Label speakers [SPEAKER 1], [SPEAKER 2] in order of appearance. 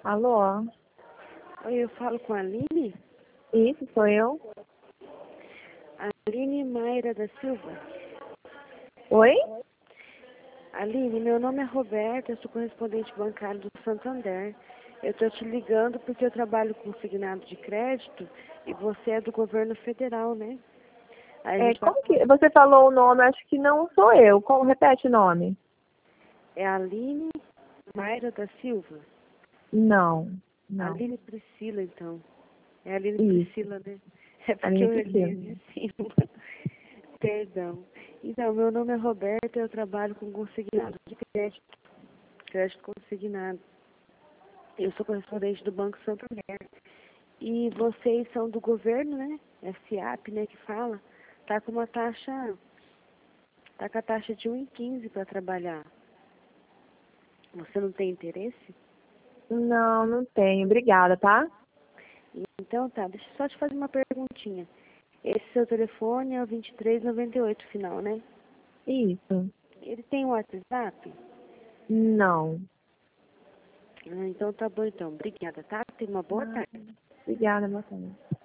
[SPEAKER 1] Alô?
[SPEAKER 2] Oi, eu falo com a Aline?
[SPEAKER 1] Isso, sou eu.
[SPEAKER 2] Aline Mayra da Silva.
[SPEAKER 1] Oi?
[SPEAKER 2] Aline, meu nome é Roberta, eu sou correspondente bancário do Santander. Eu estou te ligando porque eu trabalho com consignado de crédito e você é do governo federal, né? A gente
[SPEAKER 1] Como que... Você falou o nome, acho que não sou eu. Repete o nome.
[SPEAKER 2] É Aline Mayra da Silva?
[SPEAKER 1] Não, não.
[SPEAKER 2] Aline Priscila, então. É Aline
[SPEAKER 1] Isso,
[SPEAKER 2] Priscila, né? É porque
[SPEAKER 1] Aline
[SPEAKER 2] eu
[SPEAKER 1] Priscila.
[SPEAKER 2] li de cima. Perdão. Então, meu nome é Roberta, eu trabalho com consignado de crédito consignado. Eu sou correspondente do Banco Santander. E vocês são do governo, né? É SIAP, né, que fala. Tá com uma taxa, tá com a taxa de 1,15 para trabalhar. Você não tem interesse?
[SPEAKER 1] Não, não tenho. Obrigada, tá?
[SPEAKER 2] Então tá, deixa eu só te fazer uma perguntinha. Esse seu telefone é o 2398 final, né?
[SPEAKER 1] Isso.
[SPEAKER 2] Ele tem um WhatsApp?
[SPEAKER 1] Não.
[SPEAKER 2] Ah, então tá bom então. Obrigada, tá? Tenha uma boa tarde.
[SPEAKER 1] Obrigada, boa tarde.